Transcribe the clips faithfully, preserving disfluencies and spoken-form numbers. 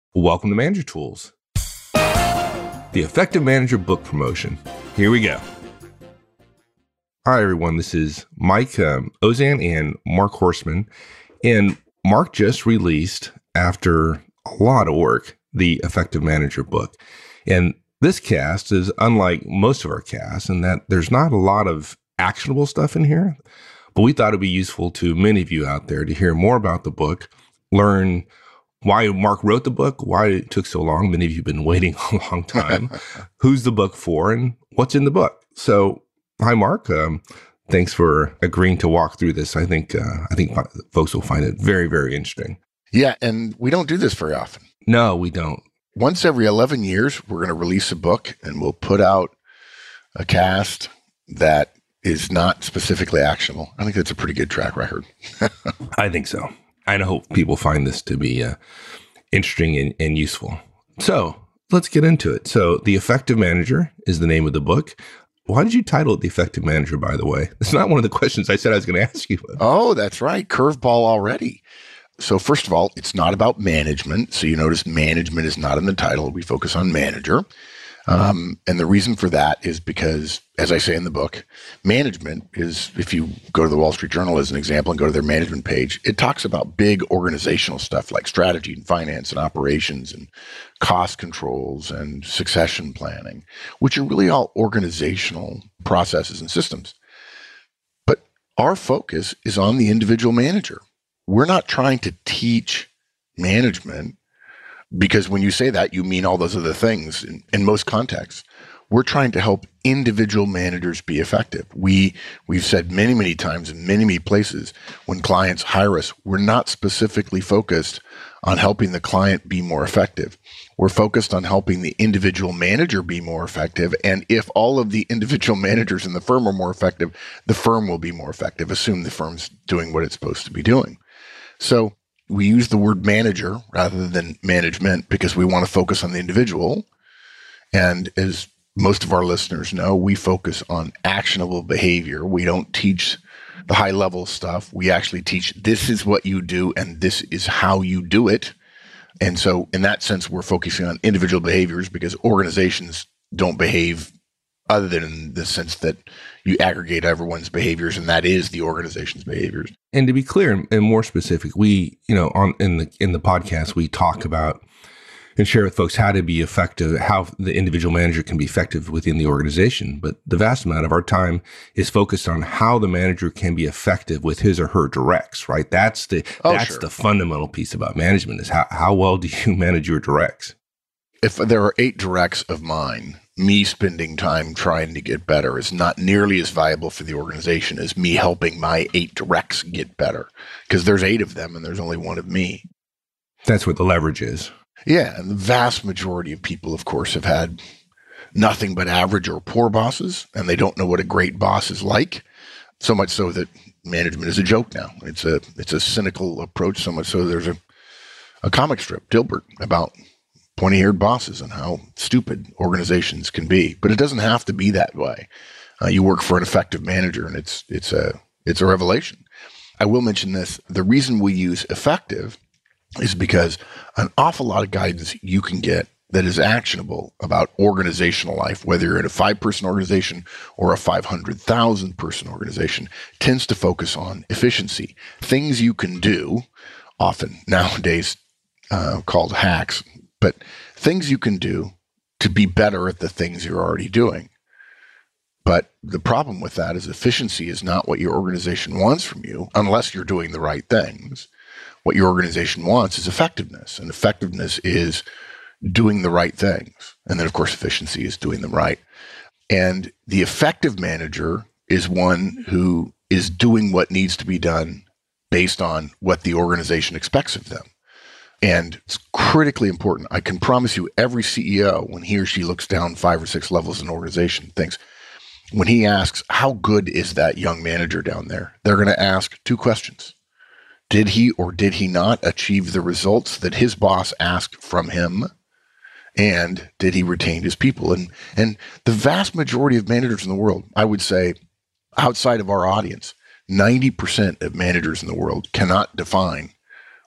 Welcome to Manager Tools, the Effective Manager book promotion. Here we go. Hi, everyone. This is Mike um, Ozan and Mark Horstman. And Mark just released, after a lot of work, the Effective Manager book. And this cast is unlike most of our casts in that there's not a lot of actionable stuff in here. But we thought it'd be useful to many of you out there to hear more about the book, learn why Mark wrote the book, why it took so long. Many of you have been waiting a long time. Who's the book for, and what's in the book? So, hi, Mark. Um, thanks for agreeing to walk through this. I think uh, I think folks will find it very, very interesting. Yeah, and we don't do this very often. No, we don't. Once every eleven years, we're going to release a book, and we'll put out a cast that is not specifically actionable. I think that's a pretty good track record. I think so. I hope people find this to be uh, interesting and, and useful. So let's get into it. So The Effective Manager is the name of the book. Why did you title it The Effective Manager, by the way? It's not one of the questions I said I was going to ask you. Oh, that's right. Curveball already. So first of all, it's not about management. So you notice management is not in the title. We focus on manager. Um, and the reason for that is because, as I say in the book, management is, if you go to the Wall Street Journal as an example and go to their management page, it talks about big organizational stuff like strategy and finance and operations and cost controls and succession planning, which are really all organizational processes and systems. But our focus is on the individual manager. We're not trying to teach management, because when you say that, you mean all those other things in, in most contexts. We're trying to help individual managers be effective. We, we've said many, many times in many, many places, when clients hire us, we're not specifically focused on helping the client be more effective. We're focused on helping the individual manager be more effective. And if all of the individual managers in the firm are more effective, the firm will be more effective. Assume the firm's doing what it's supposed to be doing. So we use the word manager rather than management because we want to focus on the individual. And as most of our listeners know, we focus on actionable behavior. We don't teach the high level stuff. We actually teach this is what you do and this is how you do it. And so in that sense, we're focusing on individual behaviors because organizations don't behave other than in the sense that you aggregate everyone's behaviors, and that is the organization's behaviors. And to be clear and more specific, we, you know, on in the in the podcast, we talk about and share with folks how to be effective, how the individual manager can be effective within the organization. But the vast amount of our time is focused on how the manager can be effective with his or her directs, right? That's the oh, that's sure. the fundamental piece about management is how, how well do you manage your directs? If there are eight directs of mine, me spending time trying to get better is not nearly as valuable for the organization as me helping my eight directs get better, because there's eight of them and there's only one of me. That's what the leverage is. Yeah. And the vast majority of people, of course, have had nothing but average or poor bosses, and they don't know what a great boss is like. So much so that management is a joke now. It's a, it's a cynical approach. So much so there's a, a comic strip, Dilbert, about pointy-haired bosses and how stupid organizations can be. But it doesn't have to be that way. Uh, you work for an effective manager, and it's it's a it's a revelation. I will mention this. The reason we use effective is because an awful lot of guidance you can get that is actionable about organizational life, whether you're in a five-person organization or a five hundred thousand person organization, tends to focus on efficiency. Things you can do, often nowadays uh, called hacks, but things you can do to be better at the things you're already doing. But the problem with that is efficiency is not what your organization wants from you unless you're doing the right things. What your organization wants is effectiveness, and effectiveness is doing the right things. And then, of course, efficiency is doing them right. And the effective manager is one who is doing what needs to be done based on what the organization expects of them. And it's critically important. I can promise you every C E O, when he or she looks down five or six levels in an organization, thinks, when he asks, how good is that young manager down there? They're going to ask two questions. Did he or did he not achieve the results that his boss asked from him? And did he retain his people? And, and the vast majority of managers in the world, I would say, outside of our audience, ninety percent of managers in the world cannot define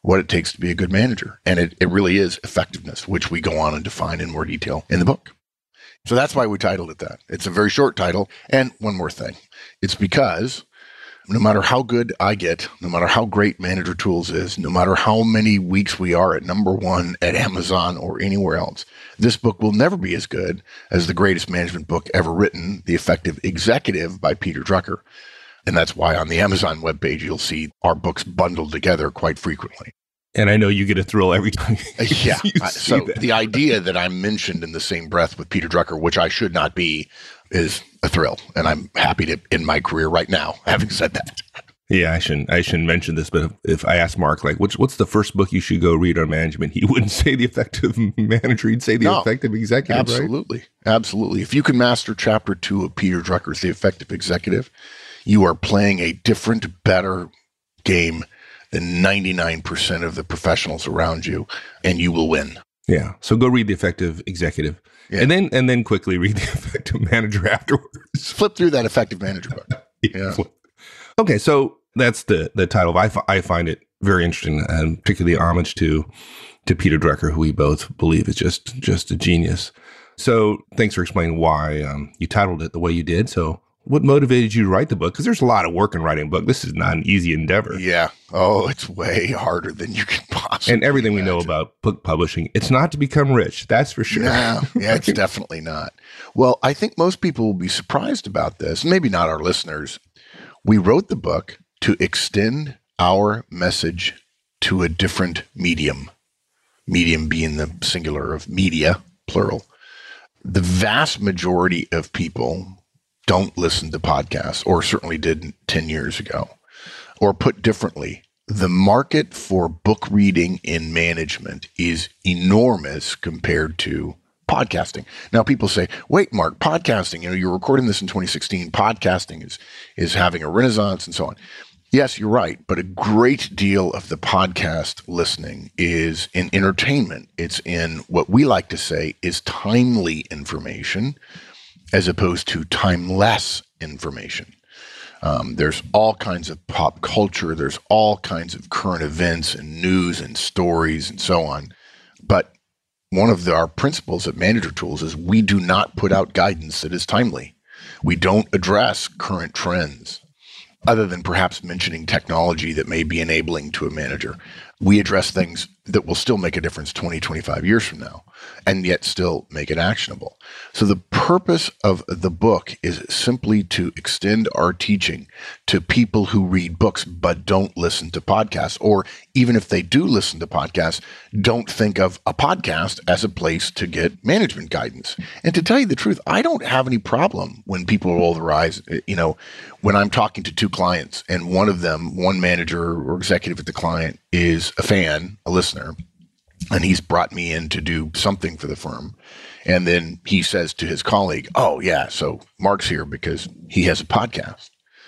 what it takes to be a good manager. And it, it really is effectiveness, which we go on and define in more detail in the book. So that's why we titled it that. It's a very short title. And one more thing. It's because no matter how good I get, no matter how great Manager Tools is, no matter how many weeks we are at number one at Amazon or anywhere else, this book will never be as good as the greatest management book ever written, The Effective Executive by Peter Drucker. And that's why on the Amazon webpage, you'll see our books bundled together quite frequently. And I know you get a thrill every time. Yeah. you so that. The idea that I'm mentioned in the same breath with Peter Drucker, which I should not be, is a thrill. And I'm happy to end my career right now, having said that. Yeah, I shouldn't I shouldn't mention this, but if, if I asked Mark, like, what's what's the first book you should go read on management, he wouldn't say The Effective Manager. He'd say The No, Effective Executive, absolutely, right? Absolutely. If you can master chapter two of Peter Drucker's The Effective Executive, you are playing a different, better game than ninety-nine percent of the professionals around you, and you will win. Yeah. So go read The Effective Executive. Yeah. And then and then quickly read The Effective Manager afterwards. Flip through that Effective Manager book. Yeah. Okay, so that's the the title. I, f- I find it very interesting, and particularly homage to to Peter Drucker, who we both believe is just just a genius. So thanks for explaining why um, you titled it the way you did. So what motivated you to write the book? Because there's a lot of work in writing a book. This is not an easy endeavor. Yeah. Oh, it's way harder than you can possibly And everything imagine. we know about book publishing, it's not to become rich. That's for sure. No, yeah, it's definitely not. Well, I think most people will be surprised about this. Maybe not our listeners. We wrote the book to extend our message to a different medium. Medium being the singular of media, plural. The vast majority of people don't listen to podcasts, or certainly didn't ten years ago. Or put differently, the market for book reading in management is enormous compared to podcasting. Now people say, wait, Mark, podcasting, you know, you're recording this in twenty sixteen, podcasting is, is having a renaissance and so on. Yes, you're right. But a great deal of the podcast listening is in entertainment. It's in what we like to say is timely information as opposed to timeless information. Um, there's all kinds of pop culture. There's all kinds of current events and news and stories and so on. But one of the, our principles at Manager Tools is we do not put out guidance that is timely. We don't address current trends, other than perhaps mentioning technology that may be enabling to a manager. We address things that will still make a difference twenty, twenty-five years from now, and yet still make it actionable. So the purpose of the book is simply to extend our teaching to people who read books but don't listen to podcasts, or even if they do listen to podcasts, don't think of a podcast as a place to get management guidance. And to tell you the truth, I don't have any problem when people roll their eyes. You know, when I'm talking to two clients and one of them, one manager or executive at the client is a fan, a listener, and he's brought me in to do something for the firm. And then he says to his colleague, oh, yeah, so Mark's here because he has a podcast.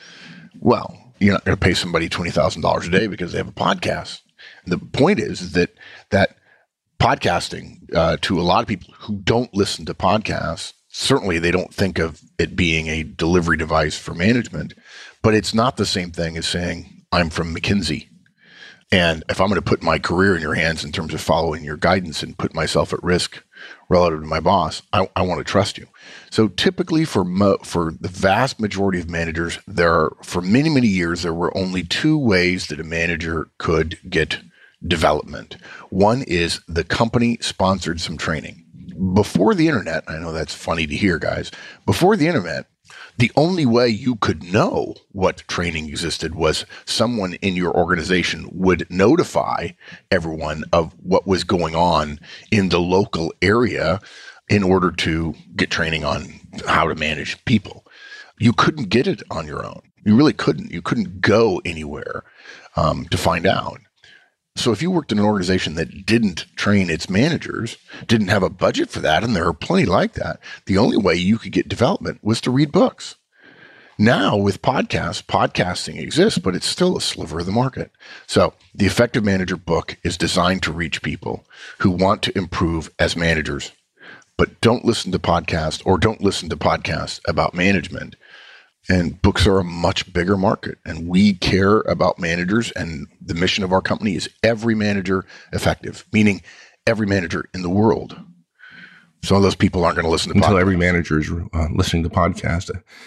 Well, you're not going to pay somebody twenty thousand dollars a day because they have a podcast. The point is that that podcasting, uh, to a lot of people who don't listen to podcasts, certainly they don't think of it being a delivery device for management, but it's not the same thing as saying, I'm from McKinsey. And if I'm going to put my career in your hands in terms of following your guidance and put myself at risk relative to my boss, I, I want to trust you. So typically for mo- for the vast majority of managers, there are, for many, many years, there were only two ways that a manager could get development. One is the company sponsored some training. Before the internet, I know that's funny to hear, guys, before the internet, the only way you could know what training existed was someone in your organization would notify everyone of what was going on in the local area in order to get training on how to manage people. You couldn't get it on your own. You really couldn't. You couldn't go anywhere um, to find out. So if you worked in an organization that didn't train its managers, didn't have a budget for that, and there are plenty like that, the only way you could get development was to read books. Now with podcasts, podcasting exists, but it's still a sliver of the market. So the Effective Manager book is designed to reach people who want to improve as managers, but don't listen to podcasts or don't listen to podcasts about management And books are a much bigger market, and we care about managers. And the mission of our company is every manager effective, meaning every manager in the world. Some of those people aren't going to listen to Until podcasts. every manager is uh, listening to podcasts.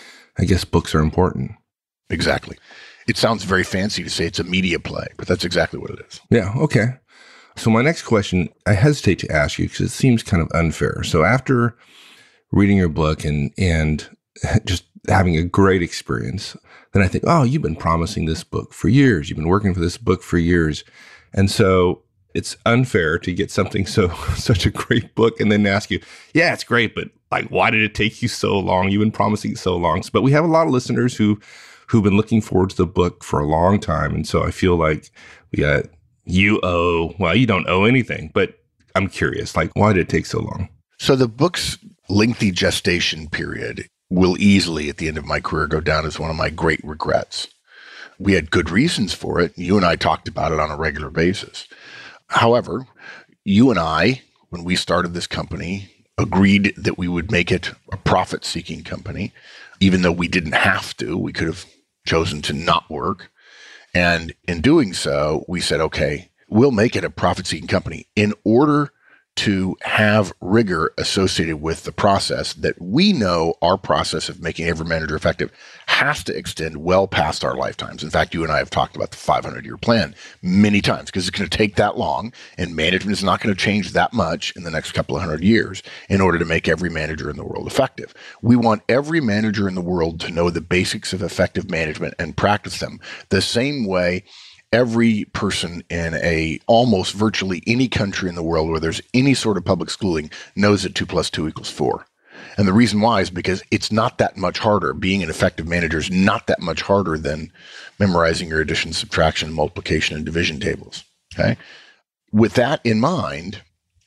I guess books are important. Exactly. It sounds very fancy to say it's a media play, but that's exactly what it is. Yeah. Okay. So my next question, I hesitate to ask you because it seems kind of unfair. So after reading your book and and just having a great experience, then I think, oh, you've been promising this book for years. You've been working for this book for years. And so it's unfair to get something so such a great book and then ask you, yeah, it's great, but like, why did it take you so long? You've been promising it so long. But we have a lot of listeners who who've been looking forward to the book for a long time. And so I feel like we got you owe, well, you don't owe anything, but I'm curious, like, why did it take so long? So the book's lengthy gestation period will easily, at the end of my career, go down as one of my great regrets. We had good reasons for it. You and I talked about it on a regular basis. However, you and I, when we started this company, agreed that we would make it a profit-seeking company, even though we didn't have to. We could have chosen to not work. And in doing so, we said, okay, we'll make it a profit-seeking company in order to have rigor associated with the process that we know our process of making every manager effective has to extend well past our lifetimes. In fact, you and I have talked about the five hundred year plan many times because it's going to take that long, and management is not going to change that much in the next couple of hundred years in order to make every manager in the world effective. We want every manager in the world to know the basics of effective management and practice them the same way every person in a almost virtually any country in the world where there's any sort of public schooling knows that two plus two equals four. And the reason why is because it's not that much harder. Being an effective manager is not that much harder than memorizing your addition, subtraction, multiplication, and division tables. Okay. With that in mind,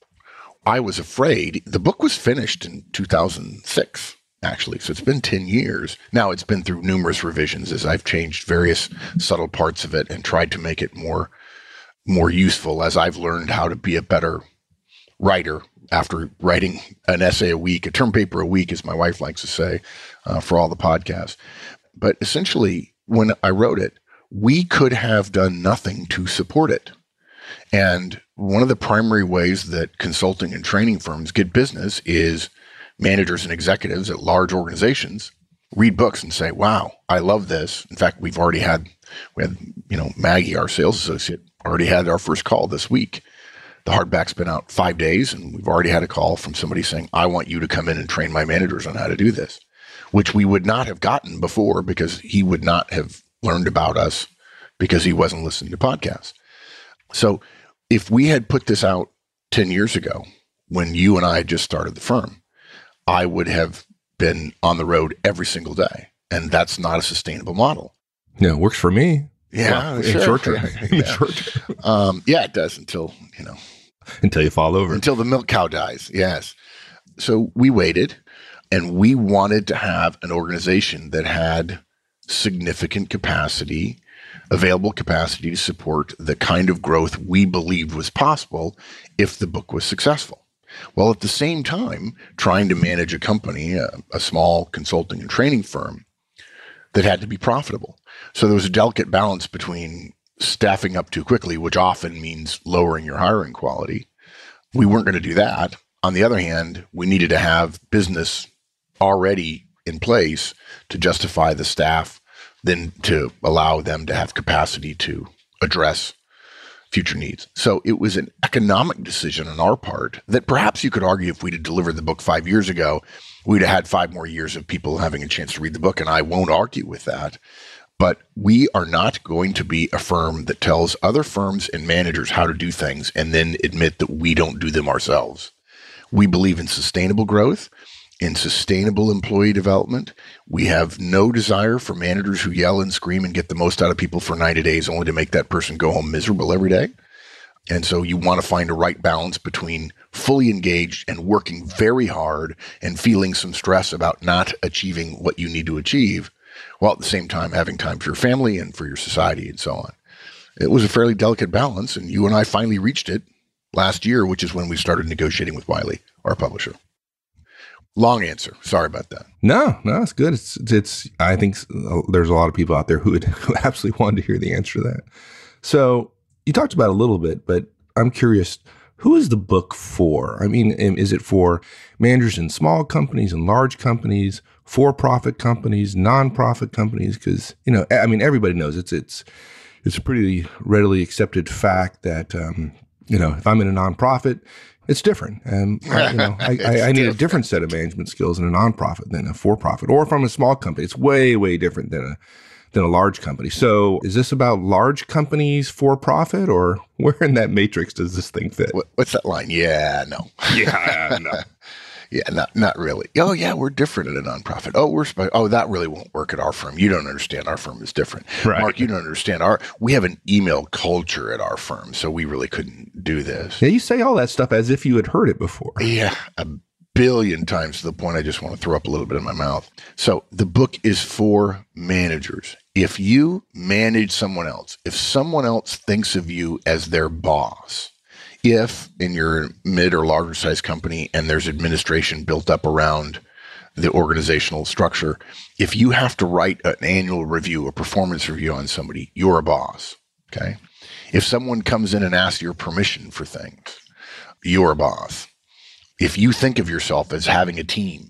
I was afraid. The book was finished in two thousand six. Actually. So it's been ten years. Now it's been through numerous revisions as I've changed various subtle parts of it and tried to make it more, more useful as I've learned how to be a better writer after writing an essay a week, a term paper a week, as my wife likes to say, uh, for all the podcasts. But essentially, when I wrote it, we could have done nothing to support it. And one of the primary ways that consulting and training firms get business is managers and executives at large organizations read books and say, wow, I love this. In fact, we've already had, we had, you know, Maggie, our sales associate, already had our first call this week. The hardback's been out five days and we've already had a call from somebody saying, I want you to come in and train my managers on how to do this, which we would not have gotten before because he would not have learned about us because he wasn't listening to podcasts. So if we had put this out ten years ago, when you and I just started the firm, I would have been on the road every single day. And that's not a sustainable model. Yeah, it works for me. Yeah, well, sure. in short term. yeah. In short term. Um, yeah, it does until, you know. Until you fall over. Until the milk cow dies, yes. So we waited, and we wanted to have an organization that had significant capacity, available capacity to support the kind of growth we believed was possible if the book was successful. Well, at the same time, trying to manage a company, a, a small consulting and training firm that had to be profitable. So there was a delicate balance between staffing up too quickly, which often means lowering your hiring quality. We weren't going to do that. On the other hand, we needed to have business already in place to justify the staff, then to allow them to have capacity to address future needs. So it was an economic decision on our part that perhaps you could argue if we'd have delivered the book five years ago, we'd have had five more years of people having a chance to read the book. And I won't argue with that. But we are not going to be a firm that tells other firms and managers how to do things and then admit that we don't do them ourselves. We believe in sustainable growth, in sustainable employee development. We have no desire for managers who yell and scream and get the most out of people for ninety days only to make that person go home miserable every day. And so you want to find a right balance between fully engaged and working very hard and feeling some stress about not achieving what you need to achieve, while at the same time having time for your family and for your society and so on. It was a fairly delicate balance, and you and I finally reached it last year, which is when we started negotiating with Wiley, our publisher. Long answer. Sorry about that. No, no, it's good. It's, it's, I think there's a lot of people out there who would who absolutely want to hear the answer to that. So you talked about it a little bit, but I'm curious, who is the book for? I mean, is it for managers in small companies and large companies, for-profit companies, non-profit companies? Because, you know, I mean, everybody knows it's, it's, it's a pretty readily accepted fact that, um, you know, if I'm in a nonprofit, it's different. And, I, you know, I, I, I need a different set of management skills in a nonprofit than a for-profit. Or if I'm a small company, it's way, way different than a than a large company. So is this about large companies for-profit, or where in that matrix does this thing fit? What, what's that line? Yeah, no. Yeah, no. Yeah, not not really. Oh, yeah, we're different at a nonprofit. Oh, we're sp- oh, that really won't work at our firm. You don't understand. Our firm is different. Right. Mark, you don't understand. Our we have an email culture at our firm, so we really couldn't do this. Yeah, you say all that stuff as if you had heard it before. Yeah, a billion times to the point I just want to throw up a little bit in my mouth. So the book is for managers. If you manage someone else, if someone else thinks of you as their boss, if in your mid or larger size company and there's administration built up around the organizational structure, if you have to write an annual review, a performance review on somebody, you're a boss. Okay. If someone comes in and asks your permission for things, you're a boss. If you think of yourself as having a team,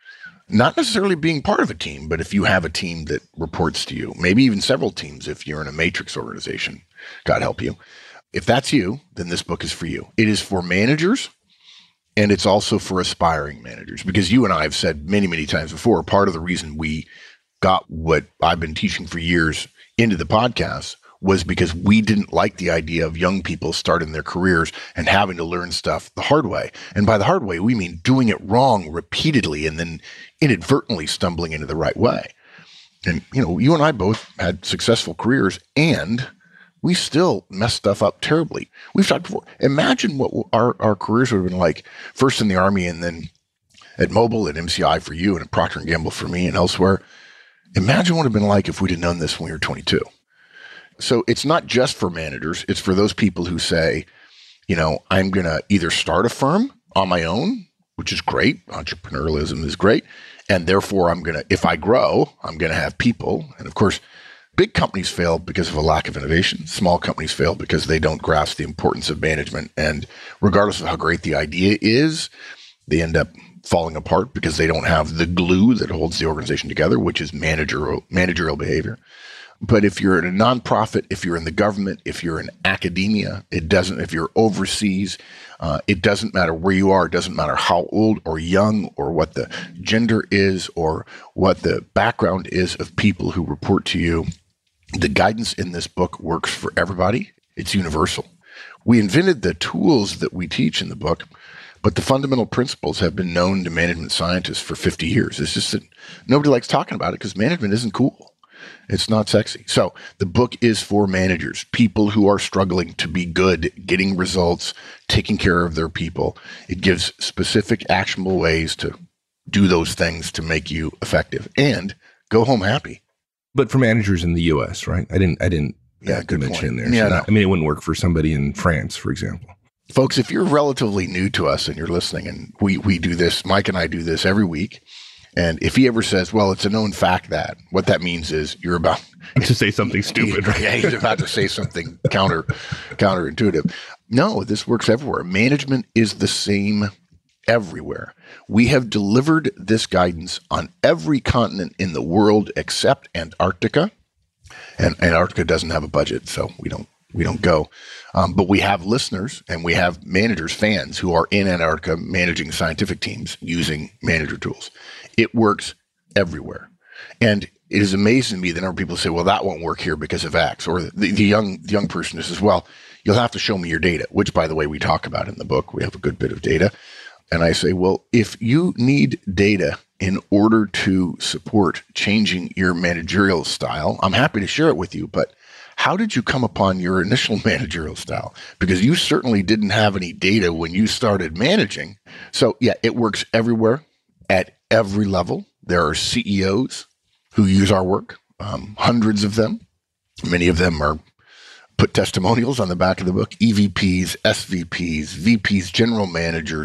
not necessarily being part of a team, but if you have a team that reports to you, maybe even several teams if you're in a matrix organization, God help you. If that's you, then this book is for you. It is for managers, and it's also for aspiring managers, because you and I have said many, many times before, part of the reason we got what I've been teaching for years into the podcast was because we didn't like the idea of young people starting their careers and having to learn stuff the hard way. And by the hard way, we mean doing it wrong repeatedly and then inadvertently stumbling into the right way. And, you know, you and I both had successful careers, and we still mess stuff up terribly. We've talked before. Imagine what our, our careers would have been like, first in the Army and then at Mobil, at M C I for you, and at Procter and Gamble for me and elsewhere. Imagine what it would have been like if we'd have known this when we were twenty-two. So it's not just for managers. It's for those people who say, you know, I'm going to either start a firm on my own, which is great. Entrepreneurialism is great. And therefore, I'm going to, if I grow, I'm going to have people. And of course, big companies fail because of a lack of innovation. Small companies fail because they don't grasp the importance of management. And regardless of how great the idea is, they end up falling apart because they don't have the glue that holds the organization together, which is managerial, managerial behavior. But if you're in a nonprofit, if you're in the government, if you're in academia, it doesn't, if you're overseas, uh, it doesn't matter where you are. It doesn't matter how old or young or what the gender is or what the background is of people who report to you. The guidance in this book works for everybody. It's universal. We invented the tools that we teach in the book, but the fundamental principles have been known to management scientists for fifty years. It's just that nobody likes talking about it because management isn't cool. It's not sexy. So the book is for managers, people who are struggling to be good, getting results, taking care of their people. It gives specific actionable ways to do those things to make you effective and go home happy. But for managers in the U S, right? I didn't, I didn't yeah, good mention point. there. Yeah, so not, no. I mean, it wouldn't work for somebody in France, for example. Folks, if you're relatively new to us and you're listening, and we, we do this, Mike and I do this every week. And if he ever says, well, it's a known fact that, what that means is you're about to say something stupid. Right? Yeah, he's about to say something counter counterintuitive. No, this works everywhere. Management is the same everywhere. We have delivered this guidance on every continent in the world except Antarctica. And Antarctica doesn't have a budget, so we don't we don't go. Um, but we have listeners and we have managers, fans who are in Antarctica managing scientific teams using manager tools. It works everywhere. And it is amazing to me that number of people say, well, that won't work here because of X. Or the, the young the young person says, well, you'll have to show me your data, which, by the way, we talk about in the book. We have a good bit of data. And I say, well, if you need data in order to support changing your managerial style, I'm happy to share it with you. But how did you come upon your initial managerial style? Because you certainly didn't have any data when you started managing. So, yeah, it works everywhere at every level. There are C E Os who use our work, um, hundreds of them. Many of them are put testimonials on the back of the book. E V Ps, S V Ps, V Ps, general managers,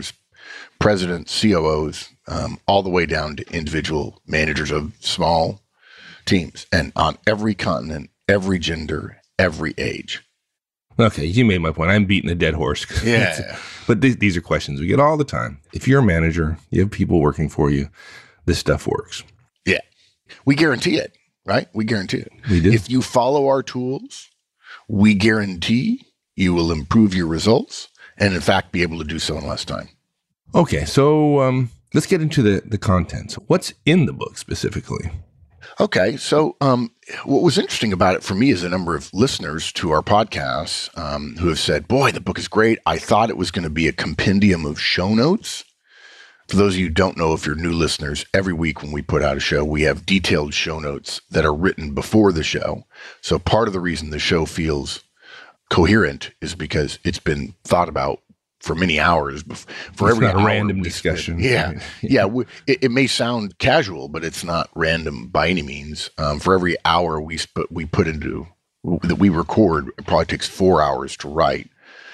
presidents, C O Os, um, all the way down to individual managers of small teams, and on every continent, every gender, every age. Okay, you made my point. I'm beating a dead horse. Yeah. But th- these are questions we get all the time. If you're a manager, you have people working for you, this stuff works. Yeah. We guarantee it, right? We guarantee it. We do. If you follow our tools, we guarantee you will improve your results and, in fact, be able to do so in less time. Okay, so um, let's get into the, the contents. What's in the book specifically? Okay, so um, what was interesting about it for me is a number of listeners to our podcasts um, who have said, boy, the book is great. I thought it was going to be a compendium of show notes. For those of you who don't know, if you're new listeners, every week when we put out a show, we have detailed show notes that are written before the show. So part of the reason the show feels coherent is because it's been thought about for many hours. For it's every not a hour random we discussion. spend, yeah, yeah. We, it, it may sound casual, but it's not random by any means. Um, for every hour we sp- we put into that we record, it probably takes four hours to write.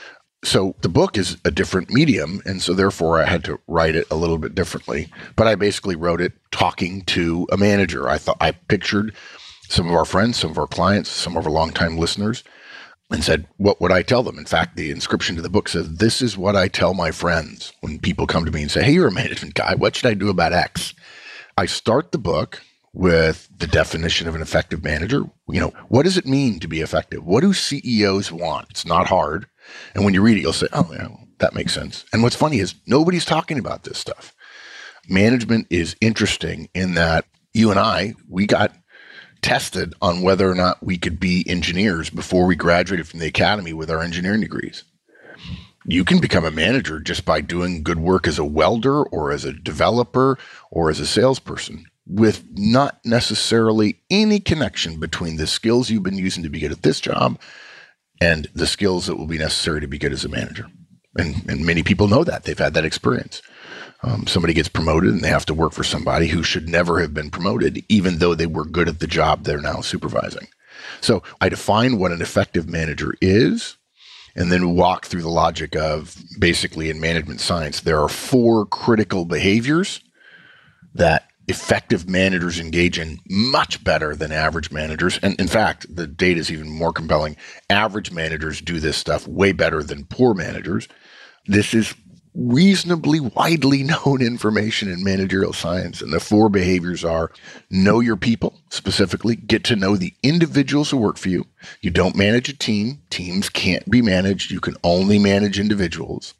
So the book is a different medium, and so therefore I had to write it a little bit differently. But I basically wrote it talking to a manager. I thought I pictured some of our friends, some of our clients, some of our longtime listeners, and said, what would I tell them? In fact, the inscription to the book says, this is what I tell my friends when people come to me and say, hey, you're a management guy. What should I do about X? I start the book with the definition of an effective manager. You know, what does it mean to be effective? What do C E Os want? It's not hard. And when you read it, you'll say, oh, yeah, well, that makes sense. And what's funny is nobody's talking about this stuff. Management is interesting in that you and I, we got tested on whether or not we could be engineers before we graduated from the academy with our engineering degrees. You can become a manager just by doing good work as a welder or as a developer or as a salesperson with not necessarily any connection between the skills you've been using to be good at this job and the skills that will be necessary to be good as a manager. And, and many people know that. They've had that experience. Um, somebody gets promoted and they have to work for somebody who should never have been promoted, even though they were good at the job they're now supervising. So I define what an effective manager is, and then walk through the logic of basically in management science, there are four critical behaviors that effective managers engage in much better than average managers. And in fact, the data is even more compelling. Average managers do this stuff way better than poor managers. This is reasonably widely known information in managerial science. And the four behaviors are know your people, specifically get to know the individuals who work for you. You don't manage a team. Teams can't be managed. You can only manage individuals.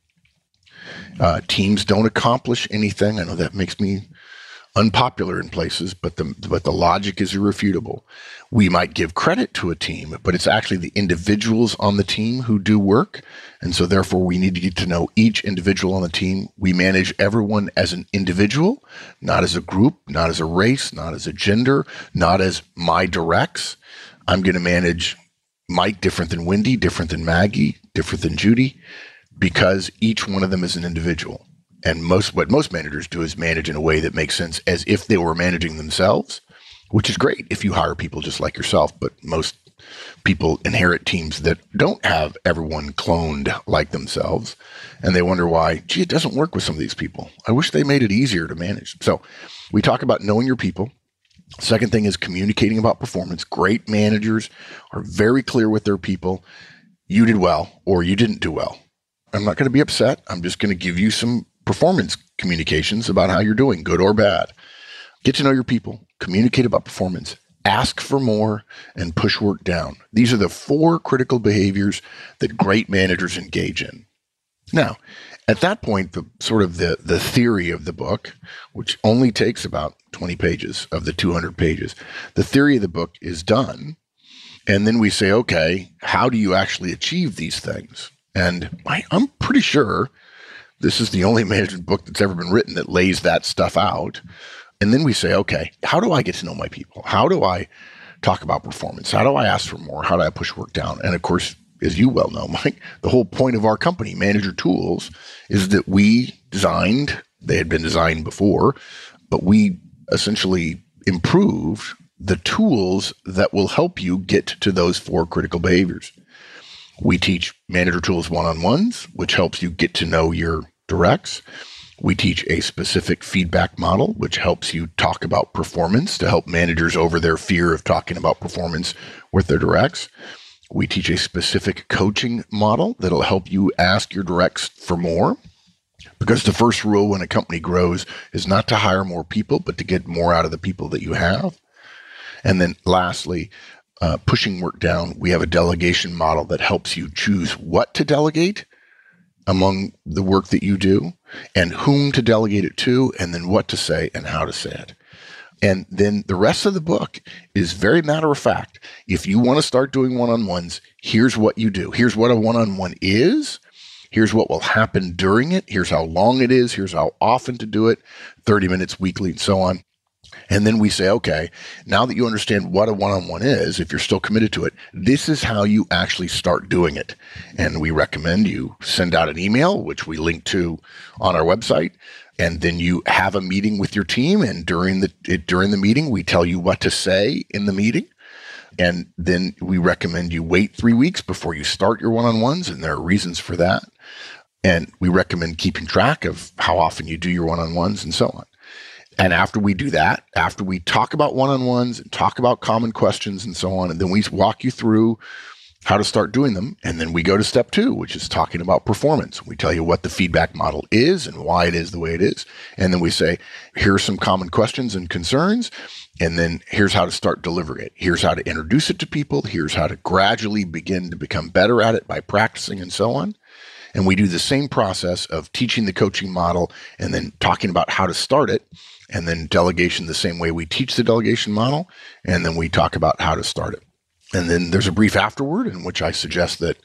Uh, teams don't accomplish anything. I know that makes me unpopular in places, but the but the logic is irrefutable. We might give credit to a team, but it's actually the individuals on the team who do work. And so therefore we need to get to know each individual on the team. We manage everyone as an individual, not as a group, not as a race, not as a gender, not as my directs. I'm going to manage Mike different than Wendy, different than Maggie, different than Judy, because each one of them is an individual. And most what most managers do is manage in a way that makes sense as if they were managing themselves, which is great if you hire people just like yourself. But most people inherit teams that don't have everyone cloned like themselves. And they wonder why, gee, it doesn't work with some of these people. I wish they made it easier to manage. So we talk about knowing your people. Second thing is communicating about performance. Great managers are very clear with their people. You did well or you didn't do well. I'm not going to be upset. I'm just going to give you some performance communications about how you're doing, good or bad. Get to know your people, communicate about performance, ask for more, and push work down. These are the four critical behaviors that great managers engage in. Now, at that point, the sort of the, the theory of the book, which only takes about twenty pages of the two hundred pages, the theory of the book is done. And then we say, okay, how do you actually achieve these things? And I, I'm pretty sure this is the only management book that's ever been written that lays that stuff out. And then we say, okay, how do I get to know my people? How do I talk about performance? How do I ask for more? How do I push work down? And of course, as you well know, Mike, the whole point of our company, Manager Tools, is that we designed, they had been designed before, but we essentially improved the tools that will help you get to those four critical behaviors. We teach Manager Tools one-on-ones, which helps you get to know your directs. We teach a specific feedback model, which helps you talk about performance to help managers over their fear of talking about performance with their directs. We teach a specific coaching model that'll help you ask your directs for more. Because the first rule when a company grows is not to hire more people, but to get more out of the people that you have. And then lastly, uh, pushing work down, we have a delegation model that helps you choose what to delegate among the work that you do and whom to delegate it to, and then what to say and how to say it. And then the rest of the book is very matter of fact. If you want to start doing one-on-ones, here's what you do. Here's what a one-on-one is. Here's what will happen during it. Here's how long it is. Here's how often to do it, thirty minutes weekly and so on. And then we say, okay, now that you understand what a one-on-one is, if you're still committed to it, this is how you actually start doing it. And we recommend you send out an email, which we link to on our website. And then you have a meeting with your team. And during the it, during the meeting, we tell you what to say in the meeting. And then we recommend you wait three weeks before you start your one-on-ones. And there are reasons for that. And we recommend keeping track of how often you do your one-on-ones and so on. And after we do that, after we talk about one-on-ones and talk about common questions and so on, and then we walk you through how to start doing them. And then we go to step two, which is talking about performance. We tell you what the feedback model is and why it is the way it is. And then we say, here are some common questions and concerns. And then here's how to start delivering it. Here's how to introduce it to people. Here's how to gradually begin to become better at it by practicing and so on. And we do the same process of teaching the coaching model and then talking about how to start it. And then delegation the same way we teach the delegation model. And then we talk about how to start it. And then there's a brief afterward in which I suggest that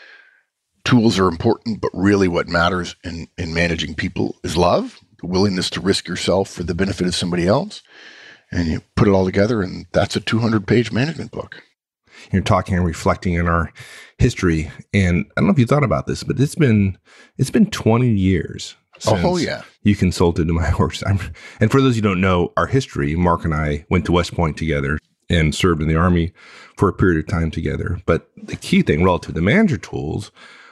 tools are important, but really what matters in, in managing people is love, the willingness to risk yourself for the benefit of somebody else. And you put it all together, and that's a two hundred page management book. You're talking and reflecting in our history. And I don't know if you thought about this, but it's been it's been twenty years since oh, yeah. you consulted in my work. And for those who don't know our history, Mark and I went to West Point together and served in the Army for a period of time together. But the key thing relative to manager tools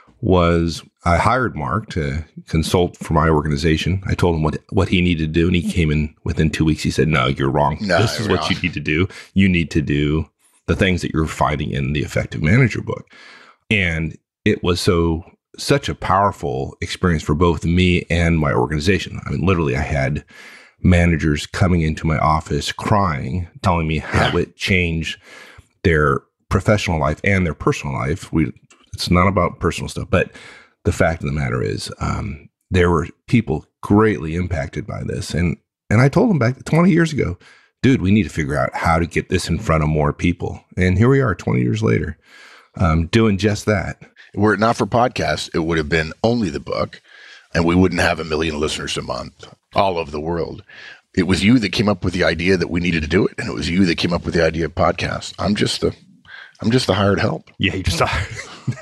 was I hired Mark to consult for my organization. I told him what, what he needed to do, and he came in within two weeks. He said, no, you're wrong. No, this is you're what wrong. you need to do. You need to do the things that you're finding in the Effective Manager book. And it was so such a powerful experience for both me and my organization. I mean, literally, I had managers coming into my office crying, telling me how it changed their professional life and their personal life. We, it's not about personal stuff, but the fact of the matter is, um, there were people greatly impacted by this. And and I told them back twenty years ago, dude, we need to figure out how to get this in front of more people. And here we are twenty years later, um, doing just that. Were it not for podcasts, it would have been only the book, and we wouldn't have a million listeners a month all over the world. It was you that came up with the idea that we needed to do it, and it was you that came up with the idea of podcasts. I'm just the, I'm just the hired help. Yeah, you just hired.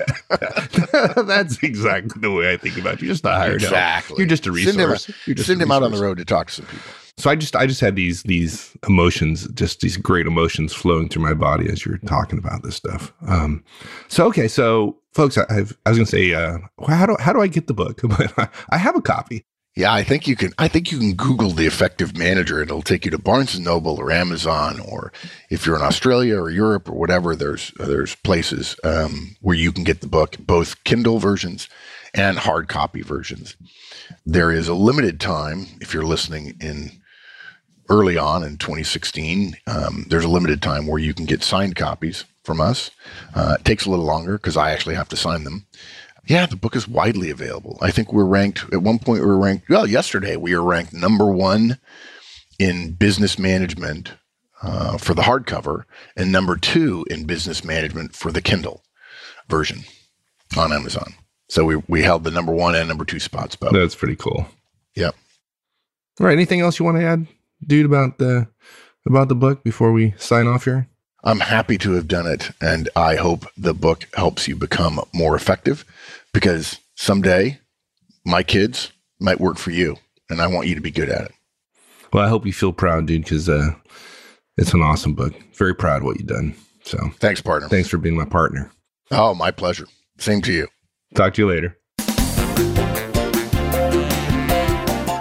That's exactly the way I think about you. You're just the hired exactly. help. You're just a resource. Send him, out, You're just send a him out on resource. the road to talk to some people. So I just I just had these these emotions, just these great emotions flowing through my body as you're talking about this stuff. Um, so okay, so folks, I, I've, I was going to say, uh, how do how do I get the book? I have a copy. Yeah, I think you can. I think you can Google the Effective Manager. It'll take you to Barnes and Noble or Amazon, or if you're in Australia or Europe or whatever, there's there's places um, where you can get the book, both Kindle versions and hard copy versions. There is a limited time if you're listening in early on in twenty sixteen. Um, there's a limited time where you can get signed copies from us. Uh, it takes a little longer because I actually have to sign them. Yeah, the book is widely available. I think we're ranked, at one point we were ranked, well, yesterday we were ranked number one in business management uh, for the hardcover and number two in business management for the Kindle version on Amazon. So we, we held the number one and number two spots. Both. That's pretty cool. Yep. All right. Anything else you want to add, dude, about the, about the book before we sign off here? I'm happy to have done it, and I hope the book helps you become more effective, because someday my kids might work for you, and I want you to be good at it. Well, I hope you feel proud, dude, because uh, it's an awesome book. Very proud of what you've done. So thanks, partner. Thanks for being my partner. Oh, my pleasure. Same to you. Talk to you later.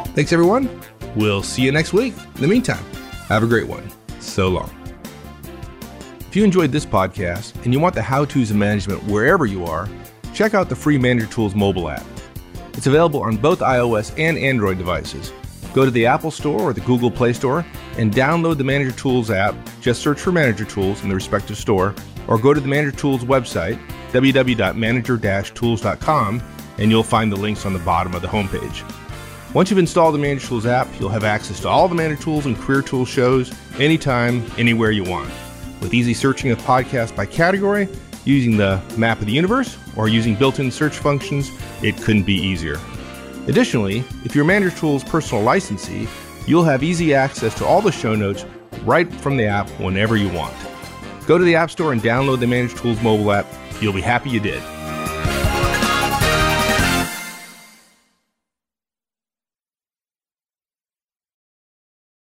Thanks, everyone. We'll see you next week. In the meantime, have a great one. So long. If you enjoyed this podcast and you want the how-tos of management wherever you are, check out the free Manager Tools mobile app. It's available on both iOS and Android devices. Go to the Apple Store or the Google Play Store and download the Manager Tools app. Just search for Manager Tools in the respective store, or go to the Manager Tools website, w w w dot manager dash tools dot com, and you'll find the links on the bottom of the homepage. Once you've installed the Manager Tools app, you'll have access to all the Manager Tools and Career Tools shows anytime, anywhere you want. With easy searching of podcasts by category, using the map of the universe, or using built-in search functions, it couldn't be easier. Additionally, if you're Manager Tools personal licensee, you'll have easy access to all the show notes right from the app whenever you want. Go to the App Store and download the Manager Tools mobile app. You'll be happy you did.